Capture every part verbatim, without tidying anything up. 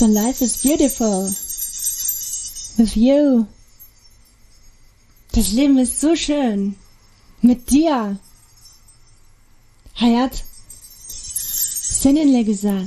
So life is beautiful. With you. Das Leben ist so schön. Mit dir. Hayat. Seninle güzel.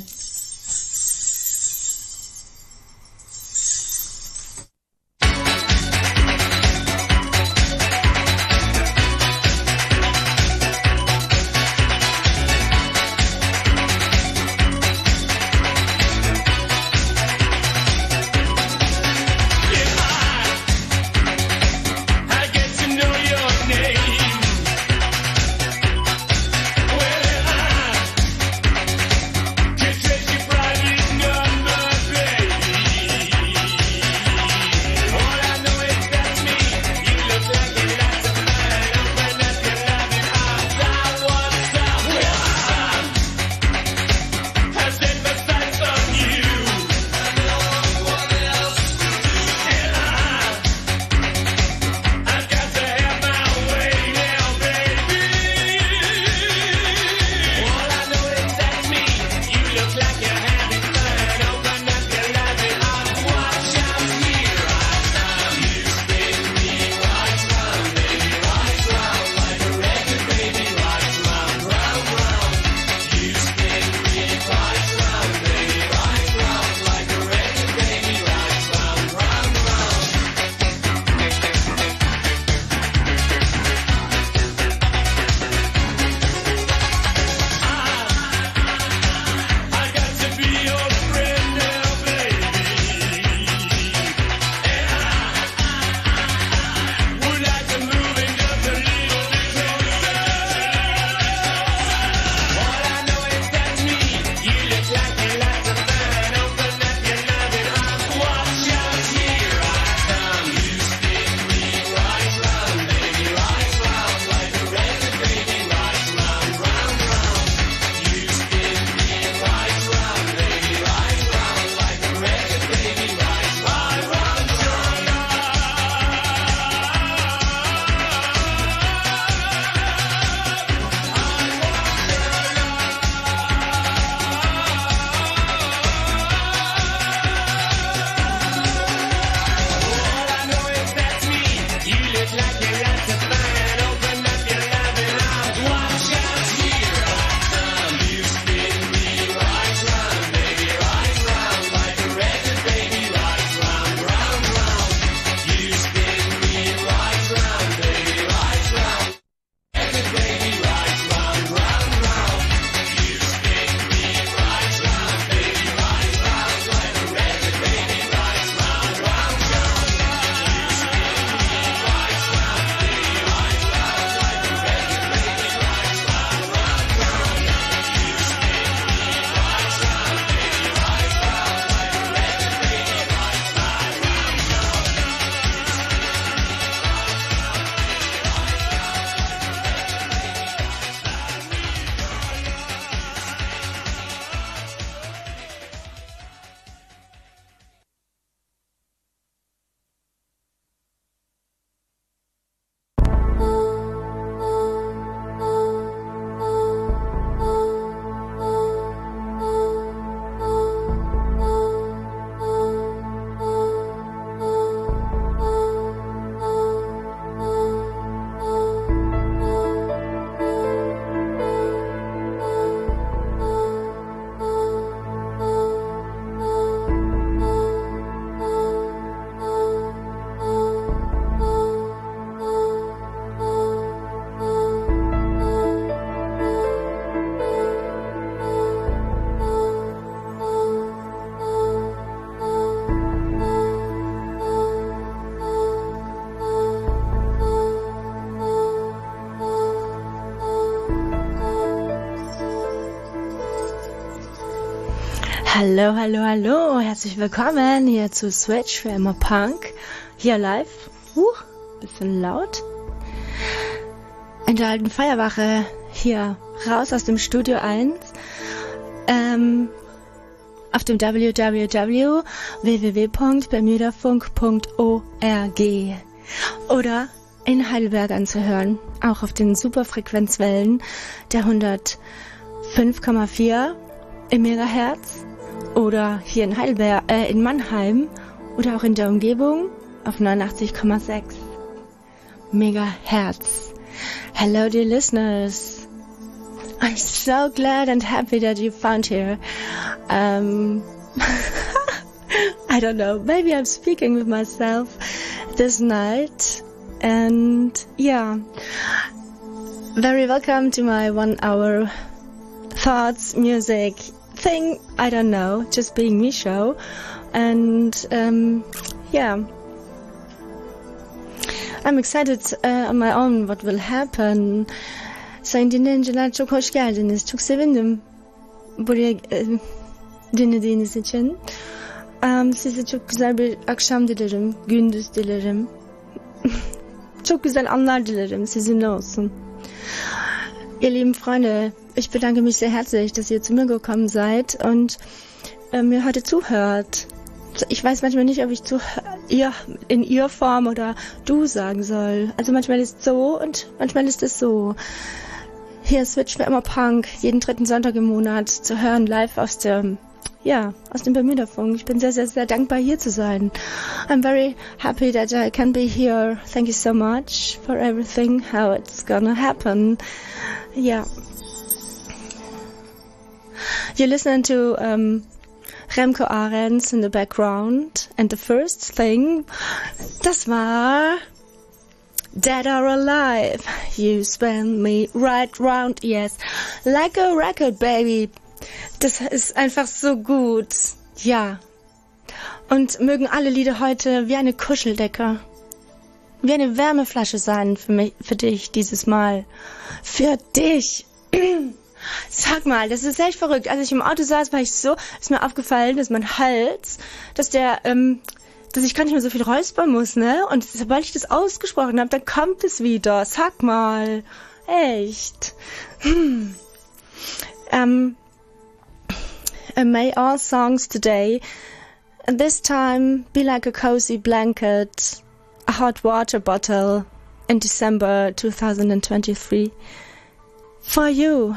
Hallo, hallo, hallo, herzlich willkommen hier zu Switch für immer Punk, hier live, uh, bisschen laut, in der alten Feierwache, hier raus aus dem Studio eins, ähm, auf dem w w w punkt bermudafunk punkt org oder in Heidelberg anzuhören, auch auf den Superfrequenzwellen der hundertfünf Komma vier im Megahertz oder hier in Heidelberg, äh, in Mannheim oder auch in der Umgebung auf neunundachtzig Komma sechs Megahertz. Hello dear listeners. I'm so glad and happy that you found here. Um, I don't know, maybe I'm speaking with myself this night. And yeah, very welcome to my one hour thoughts, music thing, I don't know, just being me show. And um, yeah, I'm excited uh, on my own what will happen. Sayın dinleyiciler çok hoş geldiniz. Çok sevindim buraya e, dinlediğiniz için. Um, size çok güzel bir akşam dilerim, gündüz dilerim. Çok güzel anlar dilerim, sizinle olsun. Ihr lieben Freunde, ich bedanke mich sehr herzlich, dass ihr zu mir gekommen seid und äh, mir heute zuhört. Ich weiß manchmal nicht, ob ich zu ihr in ihr Form oder du sagen soll. Also manchmal ist es so und manchmal ist es so. Hier switcht mir immer Punk, jeden dritten Sonntag im Monat zu hören, live aus dem, ja, aus dem Bermuda-Funk. Ich bin sehr, sehr, sehr dankbar, hier zu sein. I'm very happy that I can be here. Thank you so much for everything, how it's gonna happen. Yeah. You're listening to um, Remco Arends in the background. And the first thing, das war Dead or Alive. You spin me right round, yes. Like a record, baby. Das ist einfach so gut. Ja. Und mögen alle Lieder heute wie eine Kuscheldecke, wie eine Wärmeflasche sein für mich, für dich dieses Mal. Für dich. Sag mal, das ist echt verrückt. Als ich im Auto saß, war ich so, ist mir aufgefallen, dass mein Hals, dass der, ähm, dass ich gar nicht mehr so viel räuspern muss, ne? Und sobald ich das ausgesprochen habe, dann kommt es wieder. Sag mal. Echt. Hm. Um, may all songs today, and this time, be like a cozy blanket, a hot water bottle in December twenty twenty-three. For you.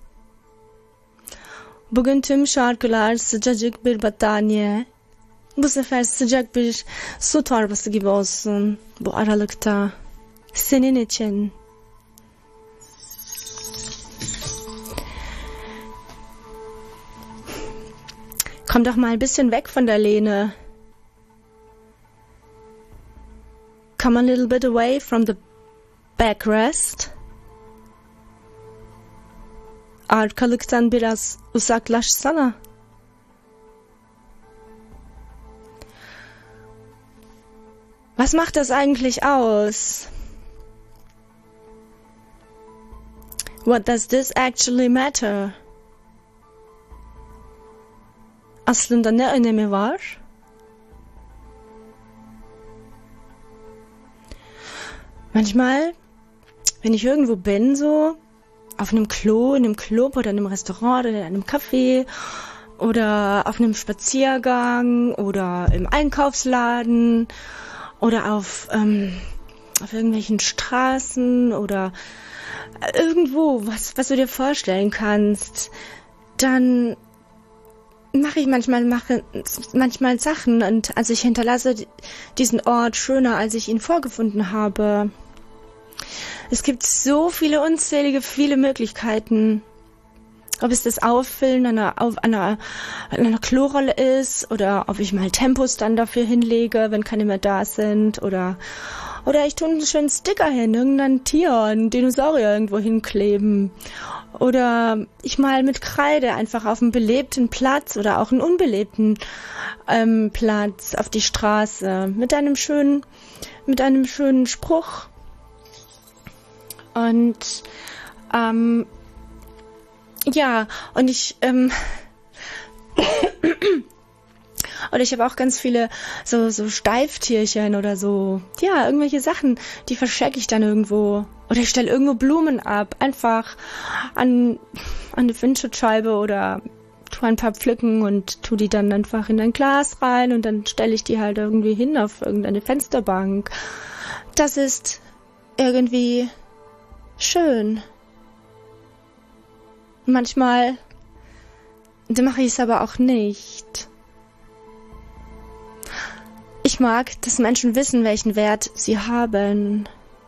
Bugün tüm şarkılar sıcacık bir battaniye. Bu sefer sıcak bir su torbası gibi olsun bu aralıkta. Senin için. Komm doch mal ein bisschen weg von der Lehne. Come a little bit away from the backrest. Arkalıktan biraz uzaklaşsana. Was macht das eigentlich aus? What does this actually matter? Aslında ne önemi var? Manchmal, wenn ich irgendwo bin, so auf einem Klo, in einem Club oder in einem Restaurant oder in einem Café oder auf einem Spaziergang oder im Einkaufsladen oder auf, ähm, auf irgendwelchen Straßen oder irgendwo, was, was du dir vorstellen kannst, dann mache ich manchmal mache manchmal Sachen und also ich hinterlasse diesen Ort schöner, als ich ihn vorgefunden habe. Es gibt so viele unzählige, viele Möglichkeiten. Ob es das Auffüllen einer, auf einer, einer Klorolle ist oder ob ich mal Tempos dann dafür hinlege, wenn keine mehr da sind oder oder ich tue einen schönen Sticker hin, irgendein Tier, einen Dinosaurier irgendwo hinkleben oder ich mal mit Kreide einfach auf einen belebten Platz oder auch einen unbelebten ähm, Platz auf die Straße mit einem schönen mit einem schönen Spruch. Und ähm, ja, und ich ähm, und ich habe auch ganz viele so so Steiftierchen oder so, ja, irgendwelche Sachen, die verschenke ich dann irgendwo oder ich stelle irgendwo Blumen ab, einfach an an eine Windschutzscheibe oder tu ein paar pflücken und tu die dann einfach in ein Glas rein und dann stelle ich die halt irgendwie hin auf irgendeine Fensterbank. Das ist irgendwie schön. Manchmal dann mache ich es aber auch nicht. Ich mag, dass Menschen wissen, welchen Wert sie haben.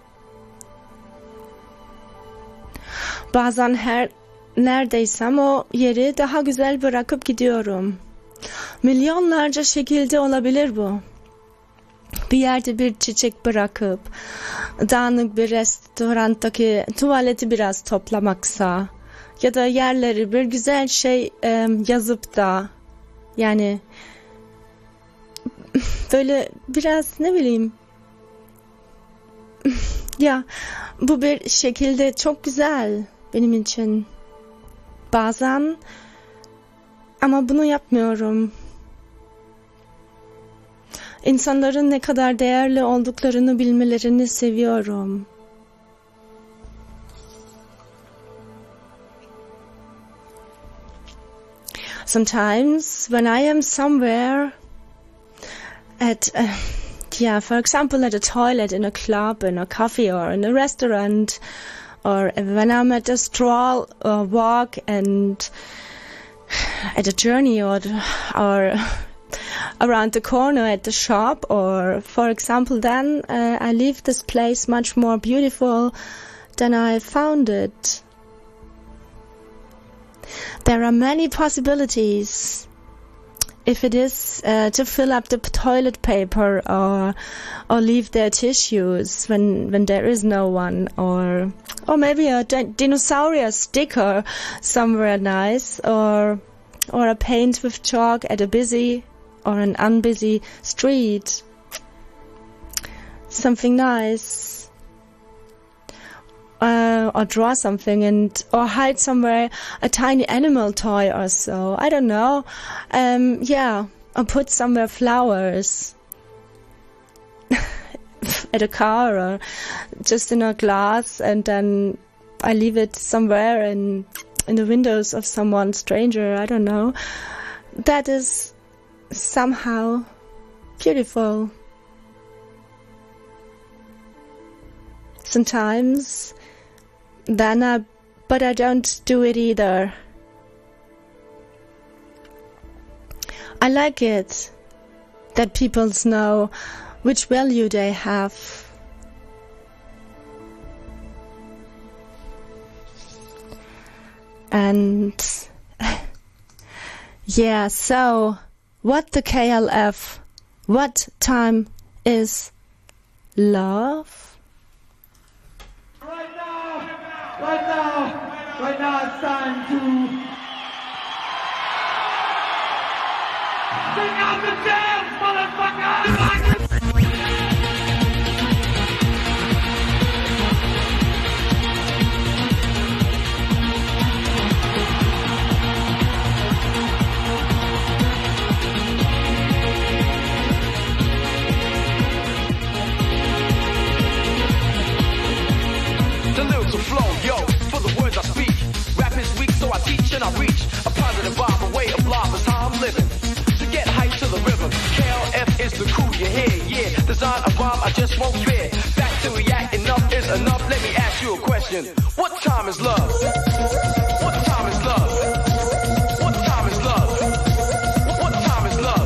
Bazen her neredeysem o yeri daha güzel bırakıp gidiyorum. Milyonlarca şekilde olabilir bu. Bir yerde bir çiçek bırakıp, dağınık bir restorandaki tuvaleti biraz toplamaksa, ya da yerleri bir güzel şey e, yazıp da, yani böyle biraz ne bileyim, ya bu bir şekilde çok güzel benim için. Bazen ama bunu yapmıyorum. İnsanların ne kadar değerli olduklarını bilmelerini seviyorum. Sometimes when I am somewhere at, uh, yeah, for example, at a toilet, in a club, in a coffee, or in a restaurant, or when I'm at a stroll or walk and at a journey, or or around the corner at the shop, or for example, then uh, I leave this place much more beautiful than I found it. There are many possibilities. If it is uh, to fill up the toilet paper, or or leave their tissues when when there is no one, or or maybe a dinosaur sticker somewhere nice, or or a paint with chalk at a busy or an unbusy street. Something nice. Uh, or draw something, and or hide somewhere a tiny animal toy or so. I don't know. Um, yeah, or put somewhere flowers at a car, or just in a glass, and then I leave it somewhere in in the windows of someone stranger. I don't know. That is somehow beautiful. Sometimes. Then I, but I don't do it either. I like it that people know which value they have. And yeah, so what the K L F? What time is love? Right now, right now it's time to sing out the dance, motherfucker! The lyrics will flow, yo, for the words I speak. Rap is weak, so I teach and I reach. A positive vibe, a way of life is how I'm living. To get hype to the rhythm, K L F is the crew you hear, yeah. Design a rhyme I just won't fear. Back to react, enough is enough. Let me ask you a question. What time is love? What time is love? What time is love? What time is love?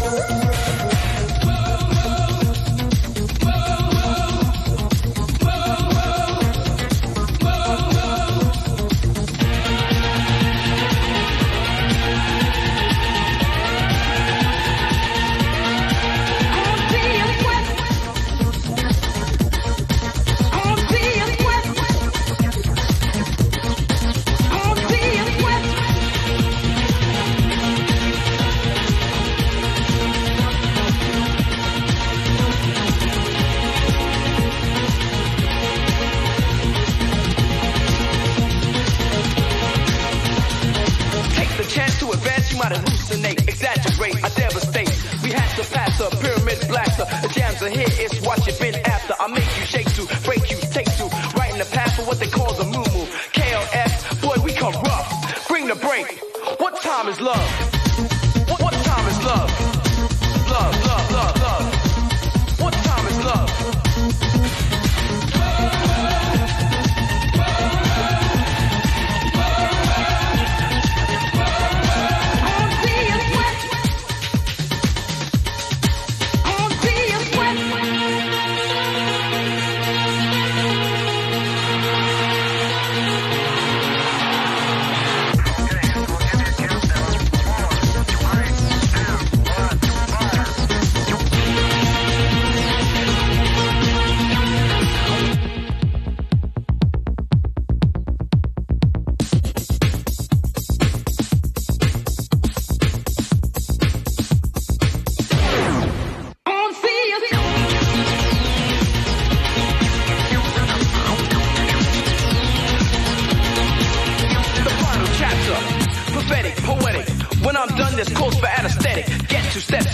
Hallucinate, exaggerate, I devastate. We have to pass a pyramid blaster. The jams are here, it's what you've been after. I make you shake to, break you, take to. Right in the path for what they call the moo-moo. K L F, boy, we come rough. Bring the break. What time is love? What, what time is love? Love, love, love, love. What time is love?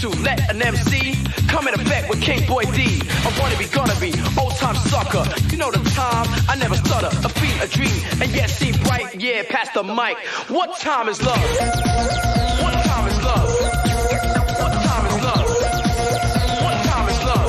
to let an M C come in effect with King Boy D. I wanna be, gonna be, old time sucker. You know the time, I never stutter. A beat, a dream, and yet see bright. Yeah, pass the mic. What time is love? What time is love? What time is love? What time is love?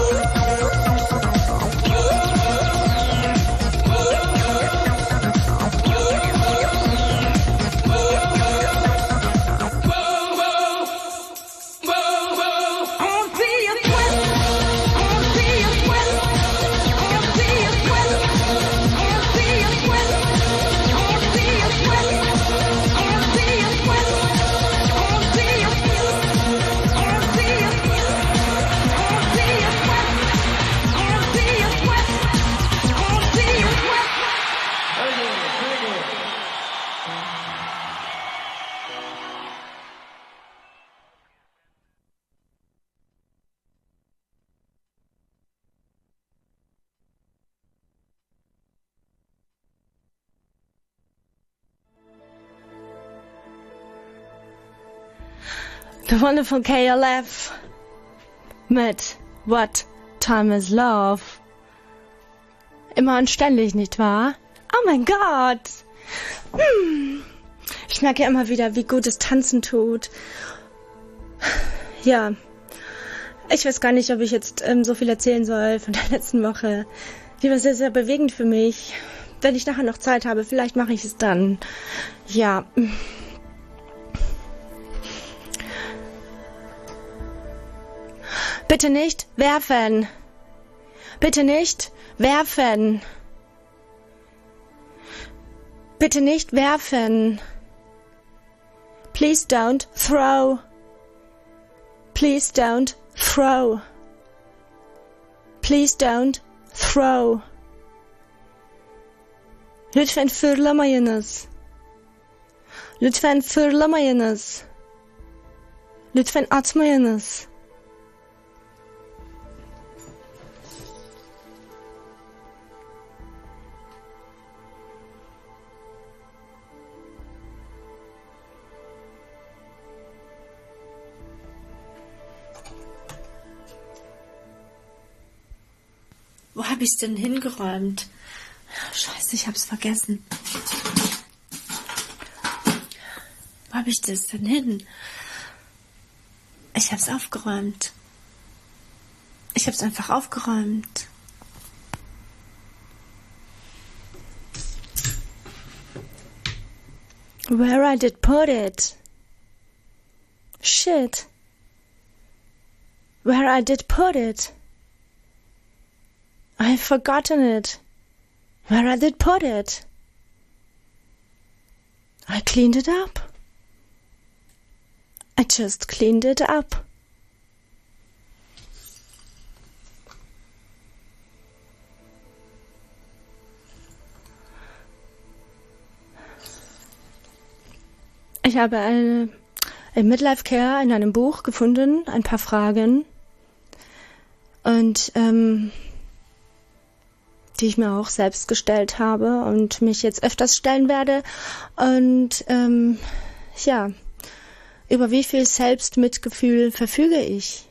The Wonderful K L F mit What Time is Love. Immer und ständig, nicht wahr? Oh mein Gott! Hm. Ich merke ja immer wieder, wie gut es Tanzen tut. Ja, ich weiß gar nicht, ob ich jetzt ähm, so viel erzählen soll von der letzten Woche. Die war sehr, sehr bewegend für mich. Wenn ich nachher noch Zeit habe, vielleicht mache ich es dann. Ja. Bitte nicht werfen. Bitte nicht werfen. Bitte nicht werfen. Please don't throw. Please don't throw. Please don't throw. Lütfen fırlamayınız. Lütfen fırlamayınız. Lütfen atmayınız. Wo hab ich's denn hingeräumt? Scheiße, ich hab's vergessen. Wo hab ich das denn hin? Ich hab's aufgeräumt. Ich hab's einfach aufgeräumt. Where I did put it? Shit. Where I did put it? I've forgotten it. Where I did put it? I cleaned it up. I just cleaned it up. Ich habe eine, ein Midlife Care in einem Buch gefunden, ein paar Fragen. Und ähm, die ich mir auch selbst gestellt habe und mich jetzt öfters stellen werde. Und ähm, ja, über wie viel Selbstmitgefühl verfüge ich?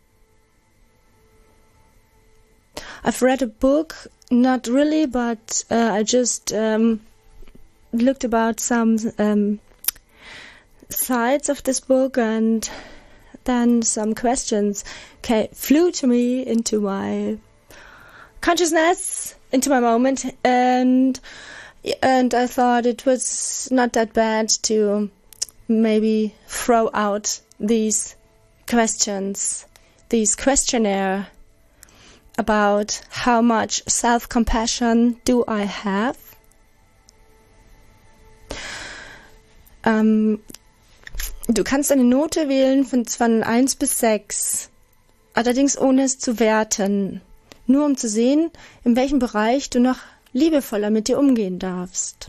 I've read a book, not really, but uh, I just um, looked about some um, sides of this book, and then some questions came, flew to me into my consciousness, into my moment, and and I thought it was not that bad to maybe throw out these questions, these questionnaire about how much self-compassion do I have. Ähm, du kannst eine Note wählen von, von eins bis sechs, allerdings ohne es zu werten. Nur um zu sehen, in welchem Bereich du noch liebevoller mit dir umgehen darfst.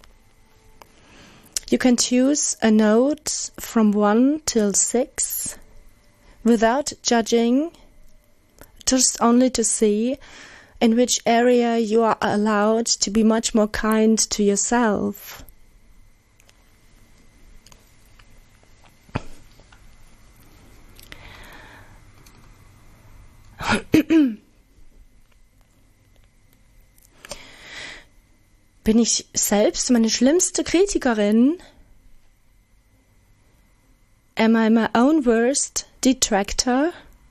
You can choose a note from one till six without judging, just only to see in which area you are allowed to be much more kind to yourself. Bin ich selbst meine schlimmste Kritikerin? Am I my own worst detractor?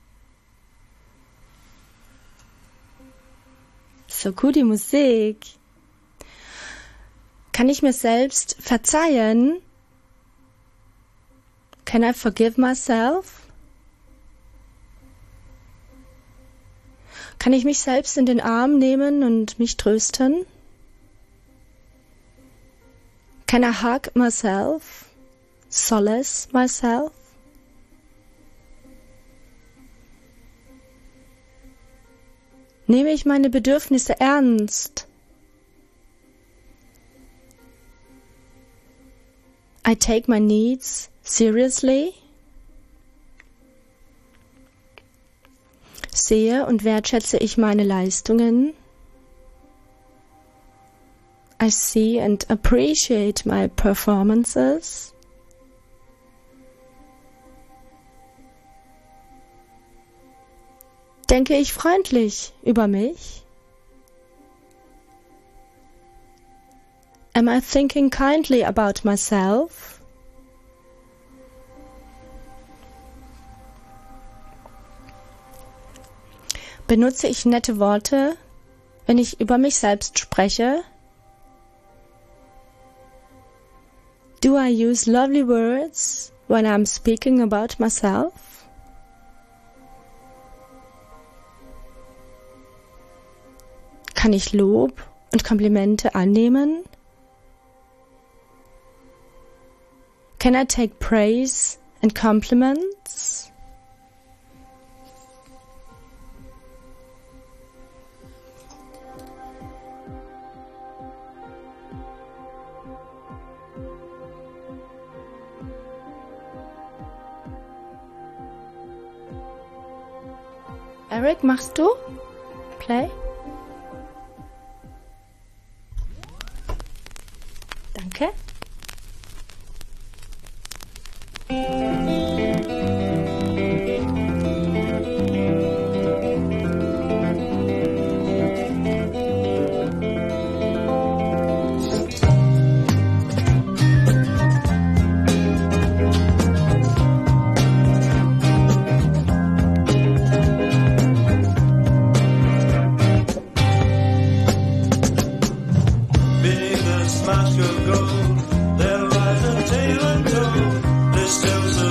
So cool die Musik. Kann ich mir selbst verzeihen? Can I forgive myself? Kann ich mich selbst in den Arm nehmen und mich trösten? Can I hug myself? Solace myself? Nehme ich meine Bedürfnisse ernst? I take my needs seriously? Sehe und wertschätze ich meine Leistungen? I see and appreciate my performances? Denke ich freundlich über mich? Am I thinking kindly about myself? Benutze ich nette Worte, wenn ich über mich selbst spreche? Do I use lovely words when I'm speaking about myself? Kann ich Lob und Komplimente annehmen? Can I take praise and compliments? Eric, machst du? Play? Danke. Mask of gold, they'll rise and tail and toe. There's still some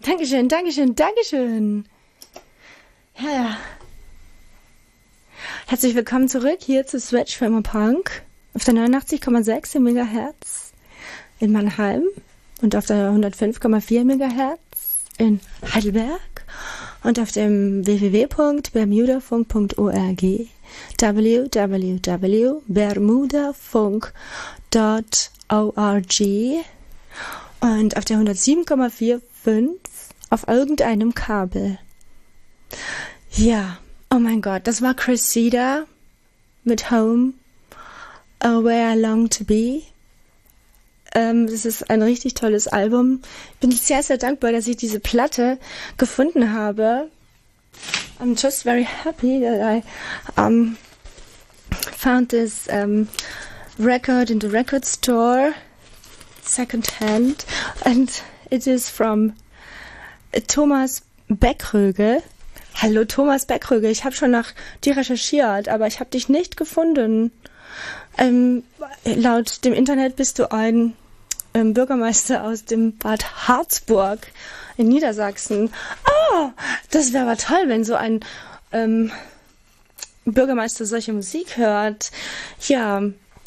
Dankeschön, Dankeschön, Dankeschön. Ja, ja. Herzlich willkommen zurück hier zu Switch für immer Punk auf der neunundachtzig Komma sechs Megahertz in Mannheim und auf der hundertfünf Komma vier Megahertz in Heidelberg und auf dem w w w punkt bermudafunk punkt org w w w punkt bermudafunk punkt org und auf der hundertsieben Komma fünfundvierzig auf irgendeinem Kabel. Ja, oh mein Gott, das war Cressida mit Home, uh, Where I Long to Be. Ähm, das ist ein richtig tolles Album. Ich bin sehr, sehr dankbar, dass ich diese Platte gefunden habe. I'm just very happy that I um, found this um, record in the record store, second hand, and it is from Thomas Beckröge. Hallo Thomas Beckröge, ich habe schon nach dir recherchiert, aber ich habe dich nicht gefunden. Ähm, laut dem Internet bist du ein ähm, Bürgermeister aus dem Bad Harzburg in Niedersachsen. Oh, das wäre aber toll, wenn so ein ähm, Bürgermeister solche Musik hört. Ja.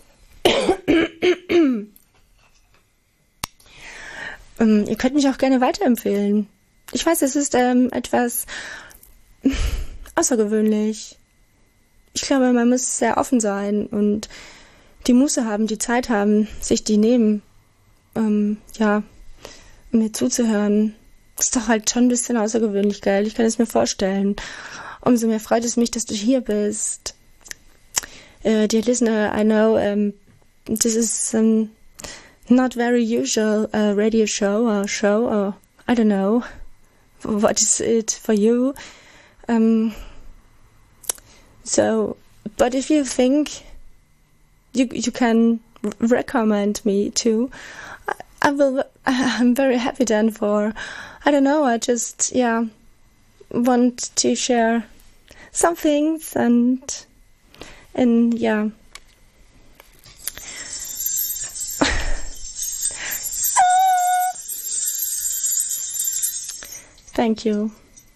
ähm, ihr könnt mich auch gerne weiterempfehlen. Ich weiß, es ist ähm, etwas außergewöhnlich. Ich glaube, man muss sehr offen sein und die Muße haben, die Zeit haben, sich die nehmen, ähm, ja, mir zuzuhören. Ist doch halt schon ein bisschen außergewöhnlich, gell? Ich kann es mir vorstellen. Umso mehr freut es mich, dass du hier bist. Uh, dear listener, I know um, this is um, not very usual uh, radio show or show, or I don't know, what is it for you? Um, so, but if you think you you can recommend me to, I, I will. I'm very happy then. For I don't know. I just yeah want to share some things and and yeah. Thank you.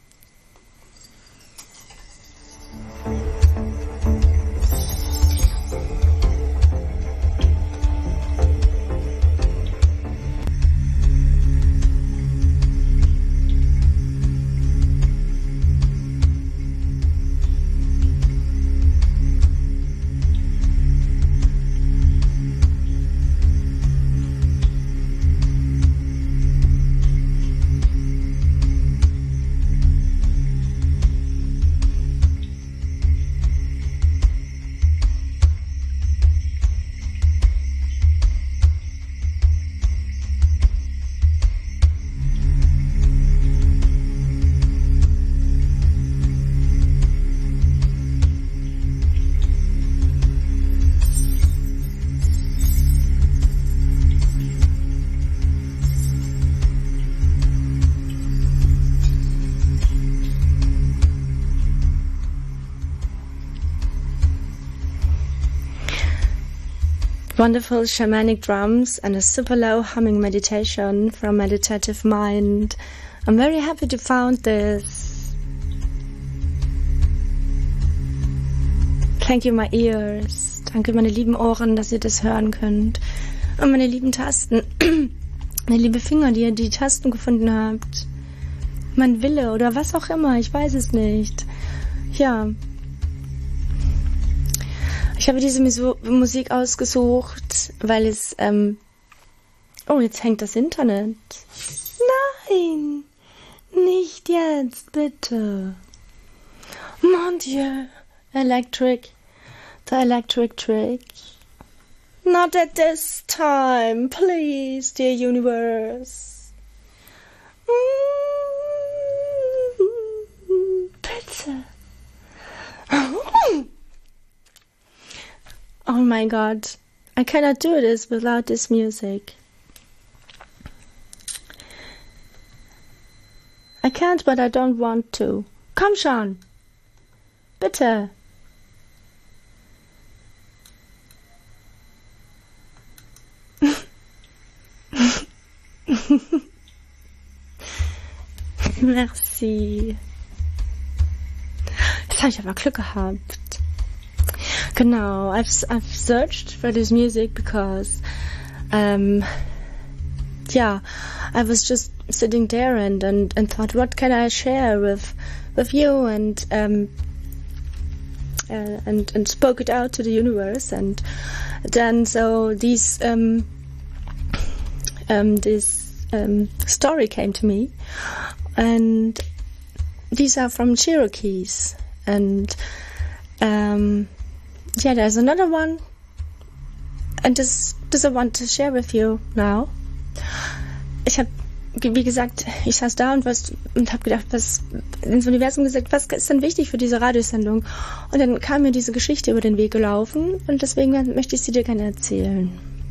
Wonderful shamanic drums and a super low humming meditation from Meditative Mind. I'm very happy to found this. Thank you, my ears. Danke, meine lieben Ohren, dass ihr das hören könnt. Und meine lieben Tasten. Meine liebe Finger, die ihr die Tasten gefunden habt. Mein Wille oder was auch immer, ich weiß es nicht. Ja. Ich habe diese Musik ausgesucht, weil es, ähm, oh, jetzt hängt das Internet. Nein, nicht jetzt, bitte. Mon Dieu, Electric, the Electric Trick. Not at this time, please, dear universe. Mm, bitte. Oh my God, I cannot do this without this music. I can't, but I don't want to. Komm schon. Bitte. Merci. Jetzt habe ich aber Glück gehabt. Genau, I've, I've searched for this music because, um, yeah, I was just sitting there and, and, and thought, what can I share with, with you? And, um, uh, and, and spoke it out to the universe. And then, so these, um, um, this, um, story came to me. And these are from Cherokees. And, um, yeah, there's another one, and this, this I want to share with you now. Ich habe, wie gesagt, ich saß da und, was, und habe gedacht, was ins Universum gesagt, was ist denn wichtig für diese Radiosendung? Und dann kam mir diese Geschichte über den Weg gelaufen und deswegen möchte ich sie dir gerne erzählen.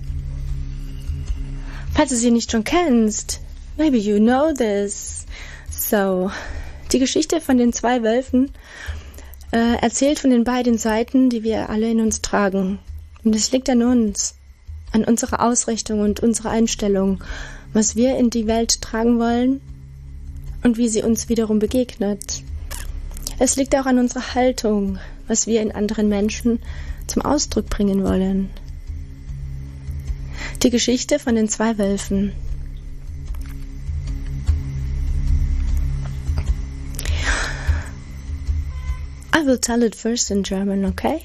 Falls du sie nicht schon kennst, maybe you know this. So, die Geschichte von den zwei Wölfen Äh, erzählt von den beiden Seiten, die wir alle in uns tragen. Und es liegt an uns, an unserer Ausrichtung und unserer Einstellung, was wir in die Welt tragen wollen und wie sie uns wiederum begegnet. Es liegt auch an unserer Haltung, was wir in anderen Menschen zum Ausdruck bringen wollen. Die Geschichte von den zwei Wölfen. I will tell it first in German, okay?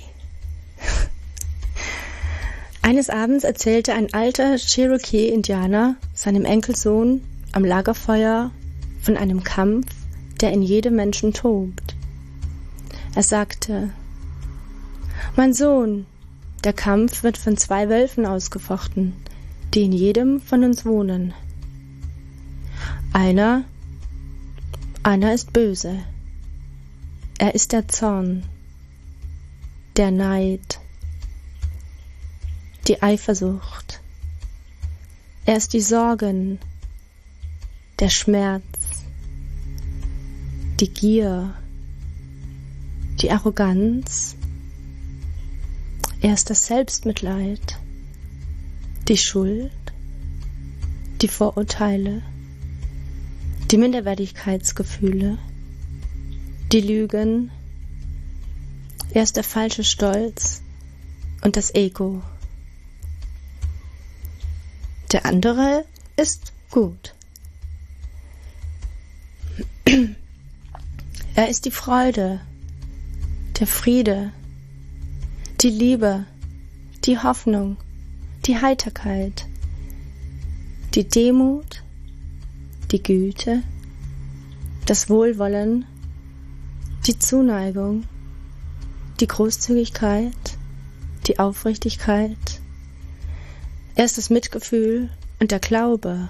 Eines Abends erzählte ein alter Cherokee-Indianer seinem Enkelsohn am Lagerfeuer von einem Kampf, der in jedem Menschen tobt. Er sagte, mein Sohn, der Kampf wird von zwei Wölfen ausgefochten, die in jedem von uns wohnen. Einer, einer ist böse. Er ist der Zorn, der Neid, die Eifersucht. Er ist die Sorgen, der Schmerz, die Gier, die Arroganz. Er ist das Selbstmitleid, die Schuld, die Vorurteile, die Minderwertigkeitsgefühle, die Lügen. Er ist der falsche Stolz und das Ego. Der andere ist gut. Er ist die Freude, der Friede, die Liebe, die Hoffnung, die Heiterkeit, die Demut, die Güte, das Wohlwollen, die Zuneigung, die Großzügigkeit, die Aufrichtigkeit. Er ist das Mitgefühl und der Glaube.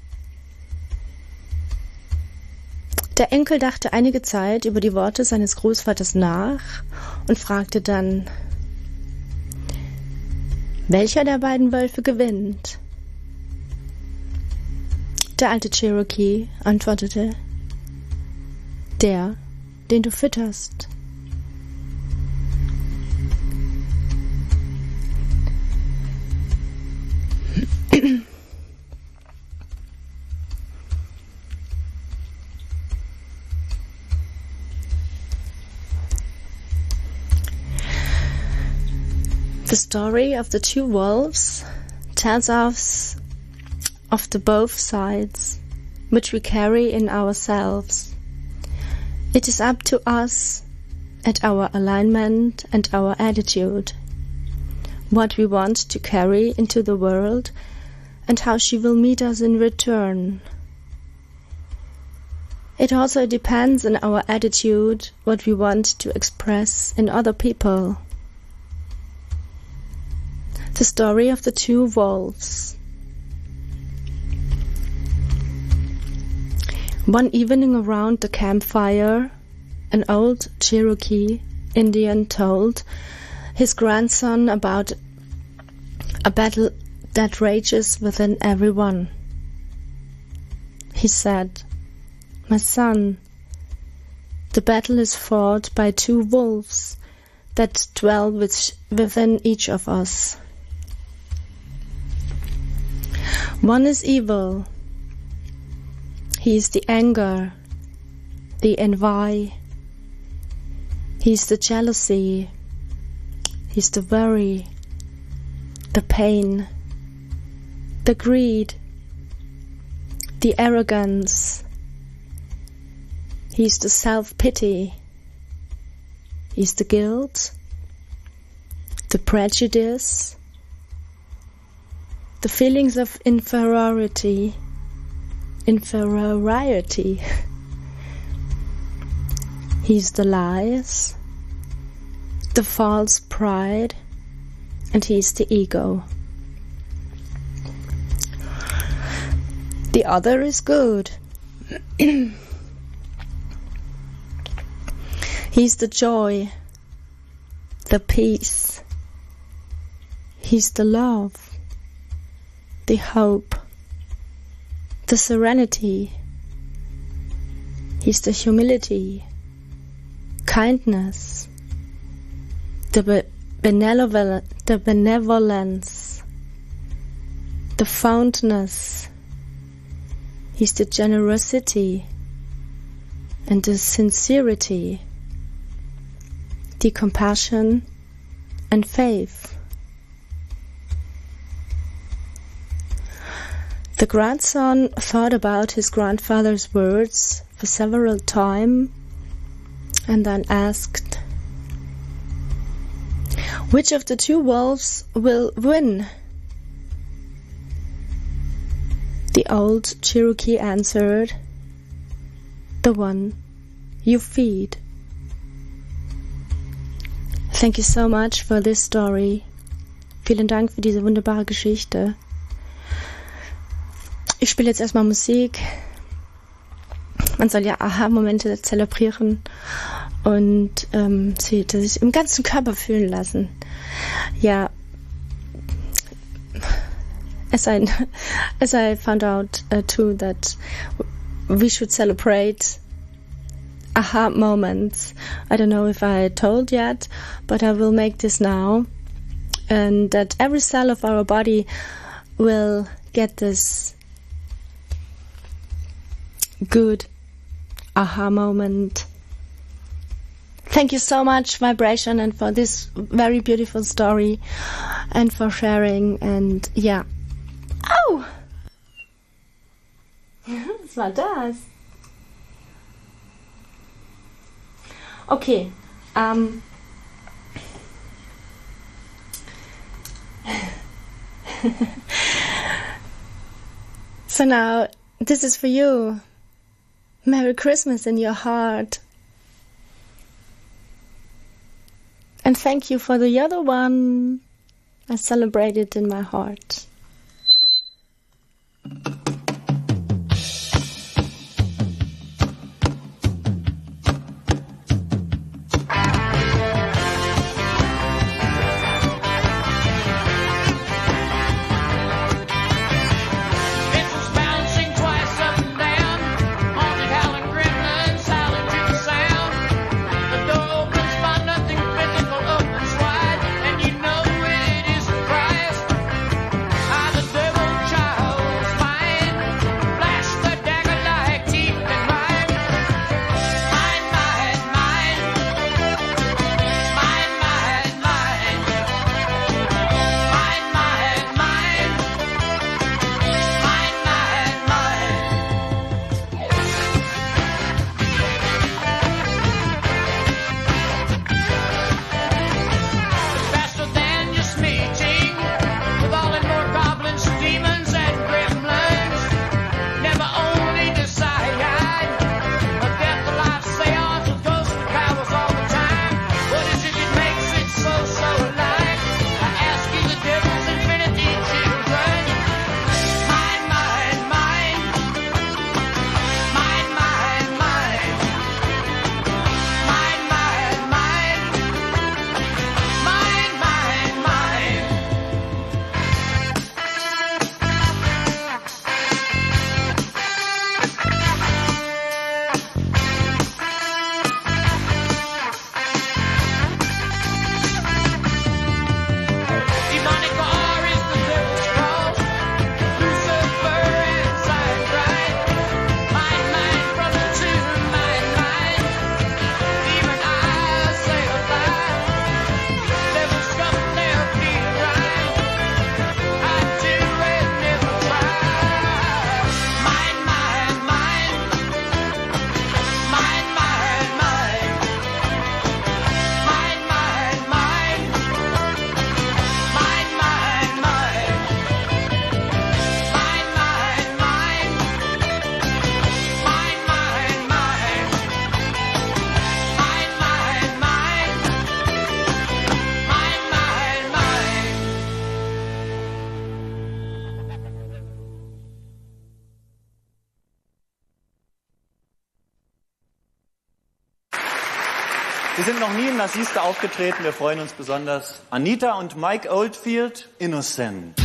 Der Enkel dachte einige Zeit über die Worte seines Großvaters nach und fragte dann, welcher der beiden Wölfe gewinnt? Der alte Cherokee antwortete, der, den du fütterst. The story of the two wolves tells us of the both sides which we carry in ourselves. It is up to us and our alignment and our attitude, what we want to carry into the world and how she will meet us in return. It also depends on our attitude, what we want to express in other people. The story of the two wolves. One evening around the campfire, an old Cherokee Indian told his grandson about a battle that rages within everyone. He said, "My son, the battle is fought by two wolves that dwell within each of us. One is evil. He is the anger, the envy. He's the jealousy. He's the worry, the pain, the greed, the arrogance. He's the self-pity. He's the guilt, the prejudice, the feelings of inferiority, inferiority. He's the lies, the false pride, and he's the ego. The other is good. He's the joy, the peace. He's the love, the hope, the serenity. He's the humility, kindness, the be- benevolence, the benevolence, the fondness. He's the generosity and the sincerity, the compassion and faith. The grandson thought about his grandfather's words for several times and then asked, "Which of the two wolves will win?" The old Cherokee answered, "The one you feed." Thank you so much for this story. Vielen Dank für diese wunderbare Geschichte. Ich spiele jetzt erstmal Musik. Man soll ja Aha-Momente zelebrieren und ähm, sie sich im ganzen Körper fühlen lassen. Ja, as I, as I found out uh, too that we should celebrate aha moments. I don't know if I told yet, but I will make this now. And that every cell of our body will get this good aha moment. Thank you so much, Vibration, and for this very beautiful story and for sharing. And yeah. Au! Was war das? Okay. Um. So now, this is for you. Merry Christmas in your heart. And thank you for the other one. I celebrate it in my heart. I Sie sind noch nie in Nasiste aufgetreten. Wir freuen uns besonders. Anita und Mike Oldfield, Innocent.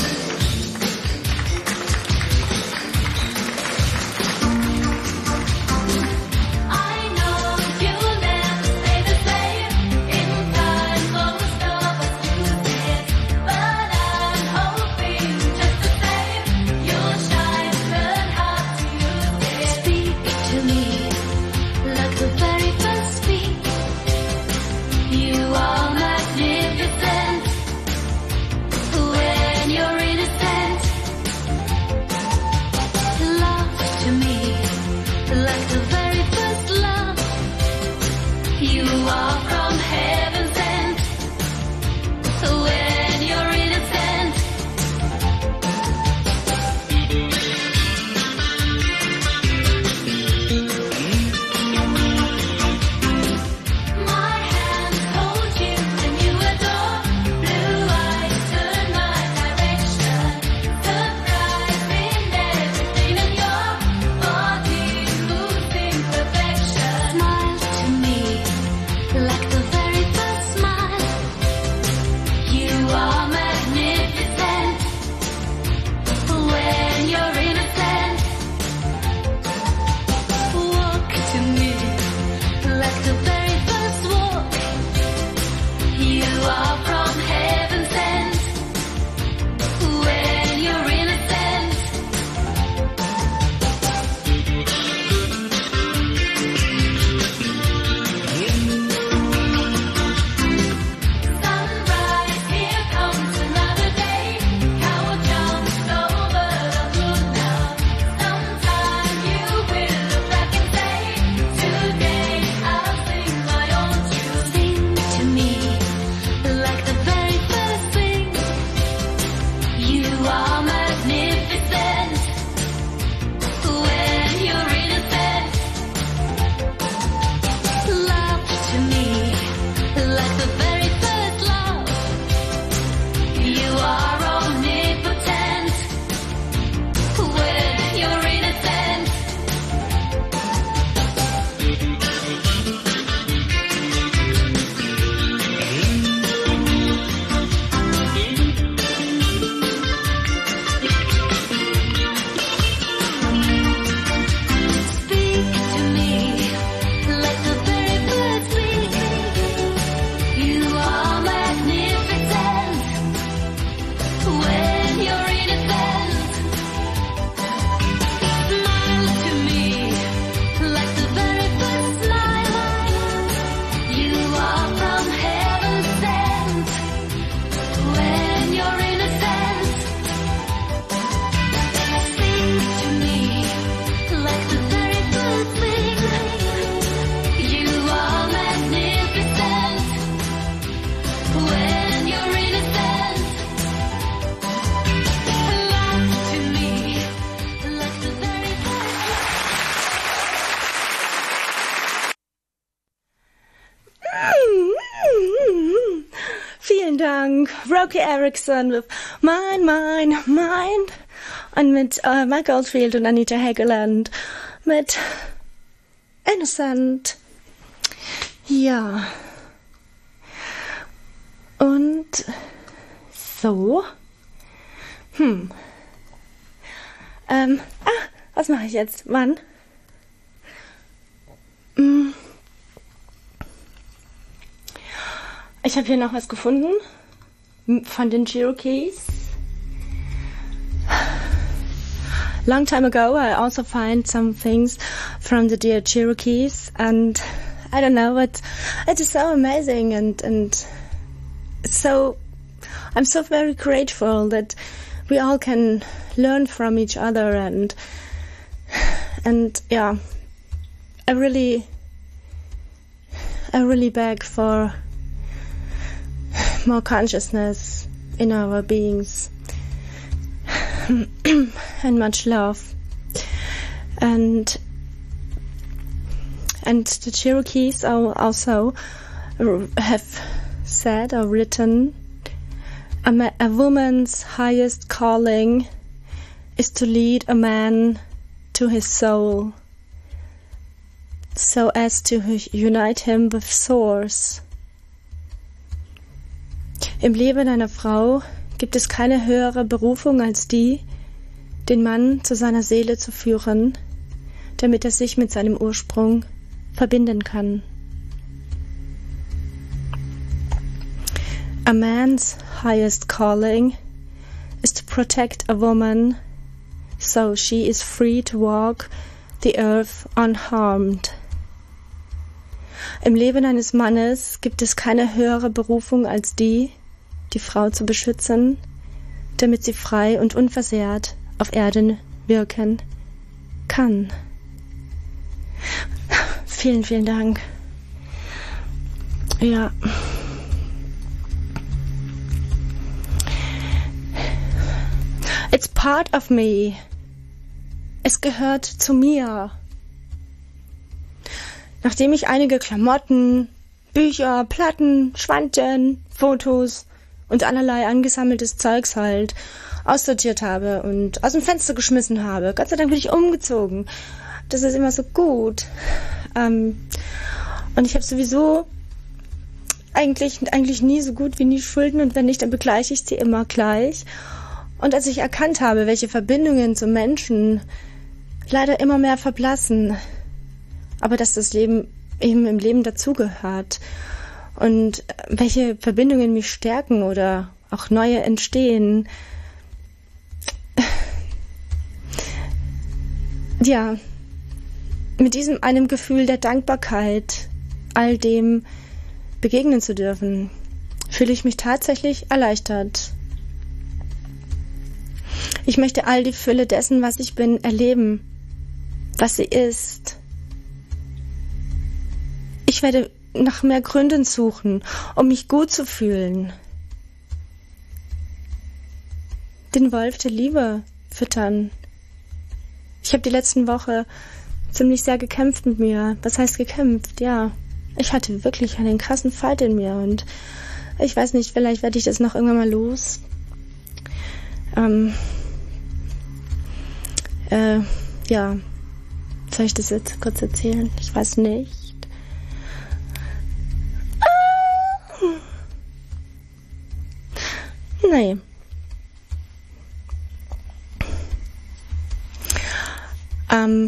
Roky Erickson with Mine, Mine, Mine und mit äh, Mike Oldfield und Anita Hageland mit Innocent. Ja. Und so. Hm. Ähm, ah, was mache ich jetzt? Wann? Hm. Ich habe hier noch was gefunden von den Cherokees. Long time ago, I also find some things from the dear Cherokees, and I don't know, but it is so amazing, and and so I'm so very grateful that we all can learn from each other, and and yeah, I really I really beg for more consciousness in our beings and much love. And and the Cherokees also have said or written, a, ma- a woman's highest calling is to lead a man to his soul. so as to unite him with source. Im Leben einer Frau gibt es keine höhere Berufung als die, den Mann zu seiner Seele zu führen, damit er sich mit seinem Ursprung verbinden kann. A man's highest calling is to protect a woman so she is free to walk the earth unharmed. Im Leben eines Mannes gibt es keine höhere Berufung als die, die Frau zu beschützen, damit sie frei und unversehrt auf Erden wirken kann. Vielen, vielen Dank. Ja. It's part of me. Es gehört zu mir. Nachdem ich einige Klamotten, Bücher, Platten, Schwantchen, Fotos und allerlei angesammeltes Zeugs halt aussortiert habe und aus dem Fenster geschmissen habe. Gott sei Dank bin ich umgezogen. Das ist immer so gut. Ähm, und ich habe sowieso eigentlich, eigentlich nie so gut wie nie Schulden, und wenn nicht, dann begleiche ich sie immer gleich. Und als ich erkannt habe, welche Verbindungen zu Menschen leider immer mehr verblassen, aber dass das Leben eben im Leben dazugehört und welche Verbindungen mich stärken oder auch neue entstehen, ja, mit diesem einem Gefühl der Dankbarkeit all dem begegnen zu dürfen, fühle ich mich tatsächlich erleichtert. Ich möchte all die Fülle dessen, was ich bin, erleben, was sie ist. Ich werde nach mehr Gründen suchen, um mich gut zu fühlen. Den Wolf der Liebe füttern. Ich habe die letzten Woche ziemlich sehr gekämpft mit mir. Was heißt gekämpft? Ja, ich hatte wirklich einen krassen Fight in mir und ich weiß nicht, vielleicht werde ich das noch irgendwann mal los. Ähm, äh, ja, soll ich das jetzt kurz erzählen? Ich weiß nicht. Ah. Nee. Ähm.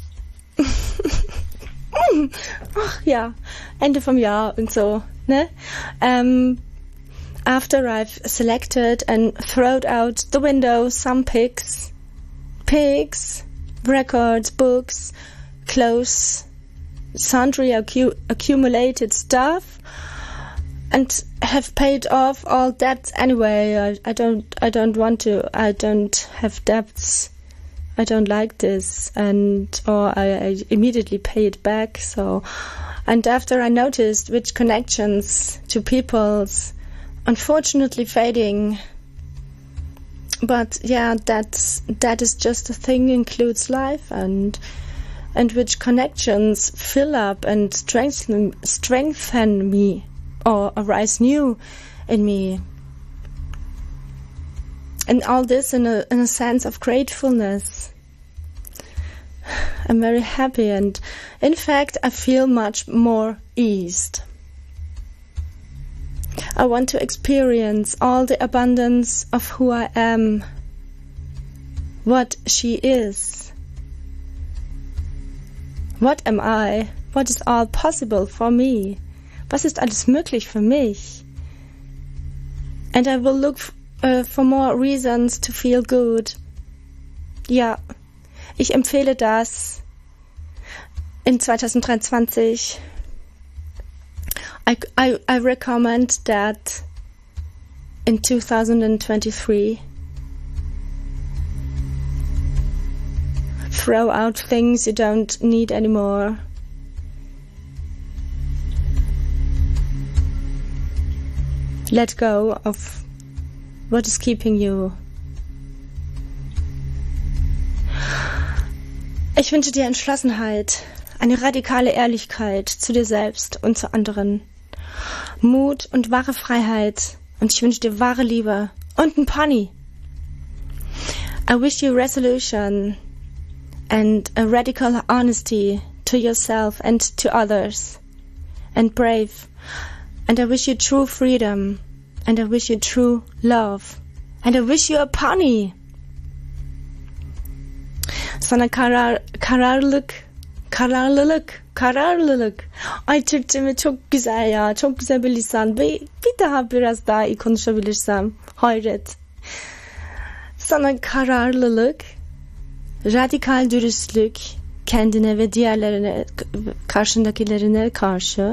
Ach ja, Ende vom Jahr und so, ne? Um, after I've selected and thrown out the window some pigs, pigs, records, books, clothes, sundry accu- accumulated stuff, and have paid off all debts anyway. I, I don't, I don't want to. I don't have debts. I don't like this, and or I, I immediately pay it back. So, and after I noticed which connections to people's unfortunately fading, but yeah, that's that is just a thing, includes life, and and which connections fill up and strengthen strengthen me or arise new in me. And all this in a in a sense of gratefulness. I'm very happy, and in fact I feel much more eased. I want to experience all the abundance of who I am, what she is. What am I? What is all possible for me? Was ist alles möglich für mich? And I will look f- uh, for more reasons to feel good. Ja, ich empfehle das in zwanzig dreiundzwanzig. I, I, I recommend that in two thousand twenty-three. Throw out things you don't need anymore. Let go of what is keeping you. Ich wünsche dir Entschlossenheit, eine radikale Ehrlichkeit zu dir selbst und zu anderen, Mut und wahre Freiheit, und ich wünsche dir wahre Liebe und ein Pony. I wish you resolution and a radical honesty to yourself and to others, and brave. And I wish you true freedom, and I wish you true love, and I wish you a pony. Sana karar, kararlılık, kararlılık, kararlılık. Ay Türkçemi çok güzel ya, çok güzel bir lisan. Bir, bir daha biraz daha iyi konuşabilirsem, hayret. Sana kararlılık, radikal dürüstlük, kendine ve diğerlerine, karşındakilerine karşı.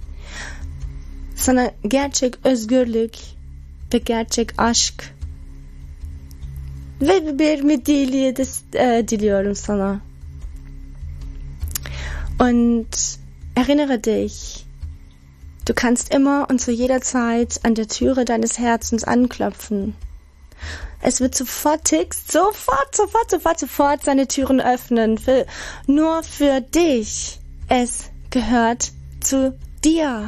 Sana gerçek özgürlük ve gerçek aşk ve bir müdahale de äh, diliyorum sana. Und erinnere dich, du kannst immer und zu jeder Zeit an der Türe deines Herzens anklopfen. Es wird sofort, sofort, sofort, sofort, sofort seine Türen öffnen. Für, nur für dich. Es gehört zu dir.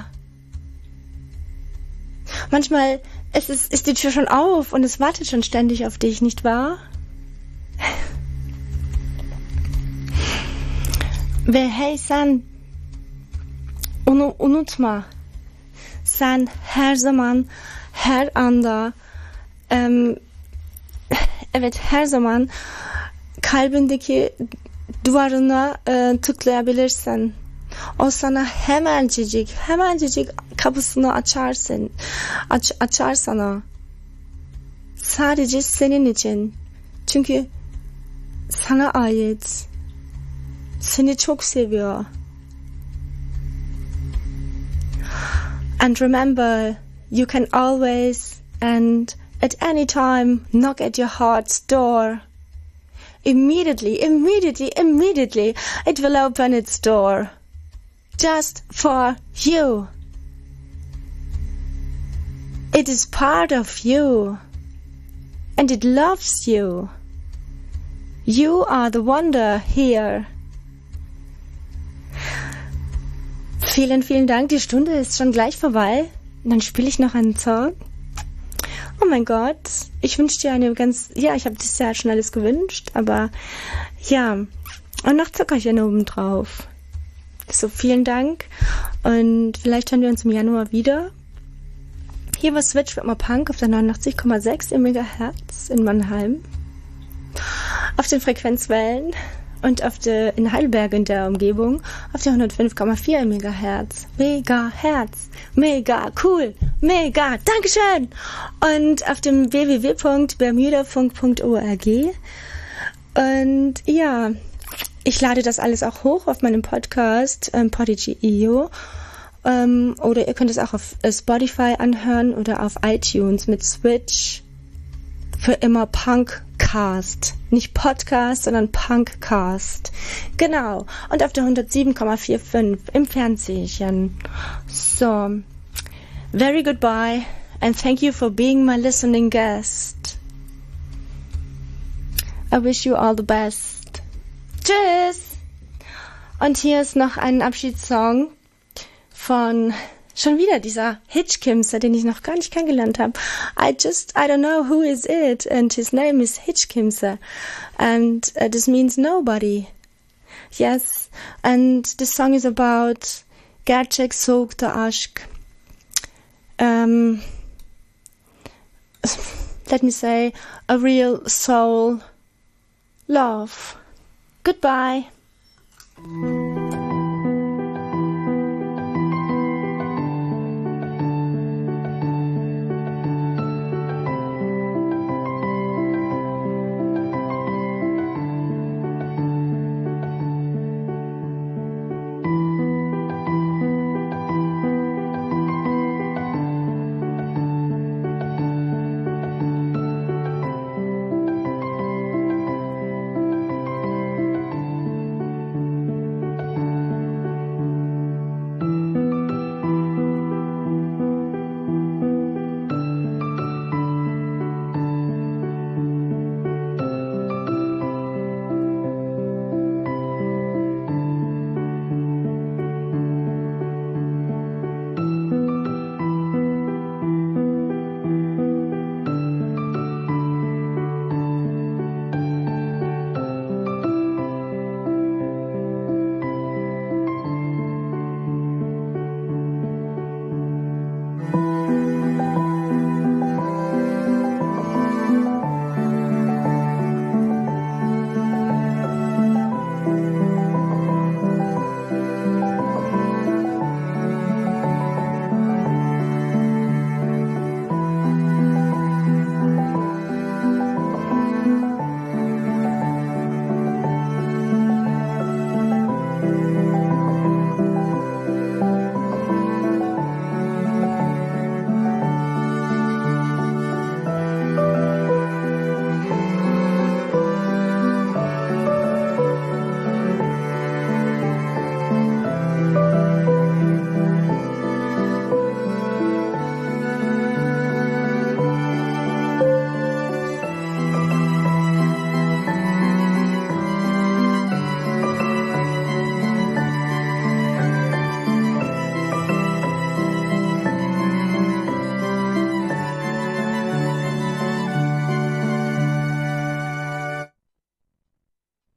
Manchmal ist, es, ist die Tür schon auf und es wartet schon ständig auf dich, nicht wahr? Ve hey sen, onu unutma. Sen her zaman, her anda, ähm, evet her zaman kalbindeki duvarına e, tıklayabilirsin. O sana hemencecik, hemencecik kapısını açarsın, aç, açar sana. Sadece senin için. Çünkü sana ait. Seni çok seviyor. And remember, you can always and at any time knock at your heart's door. Immediately, immediately, immediately it will open its door. Just for you. It is part of you. And it loves you. You are the wonder here. Vielen, vielen Dank. Die Stunde ist schon gleich vorbei. Dann spiele ich noch einen Song. Oh mein Gott. Ich wünsche dir eine ganz... Ja, ich habe das ja schon alles gewünscht. Aber ja. Und noch Zuckerchen oben drauf. So, vielen Dank. Und vielleicht hören wir uns im Januar wieder. Hier war Switch für immer Punk auf der neunundachtzig Komma sechs im Megahertz in Mannheim. Auf den Frequenzwellen. Und auf der, in Heidelberg in der Umgebung auf der hundertfünf Komma vier Megahertz. Megahertz. Mega cool. Mega. Dankeschön. Und auf dem w w w punkt bermudafunk punkt org. Und ja, ich lade das alles auch hoch auf meinem Podcast ähm, Podigy punkt i o. Ähm, oder ihr könnt es auch auf äh, Spotify anhören oder auf iTunes mit Switch für immer Punkcast. Nicht Podcast, sondern Punkcast. Genau. Und auf der hundertsieben Komma fünfundvierzig im Fernsehen. So. Very goodbye and thank you for being my listening guest. I wish you all the best. Tschüss! Und hier ist noch ein Abschiedssong von schon wieder dieser Hitchkimser, den ich noch gar nicht kennengelernt habe. I just, I don't know who is it, and his name is Hitchkimser, and uh, this means nobody. Yes, and the song is about gerçek soğukta aşk. Um, let me say, a real soul love. Goodbye.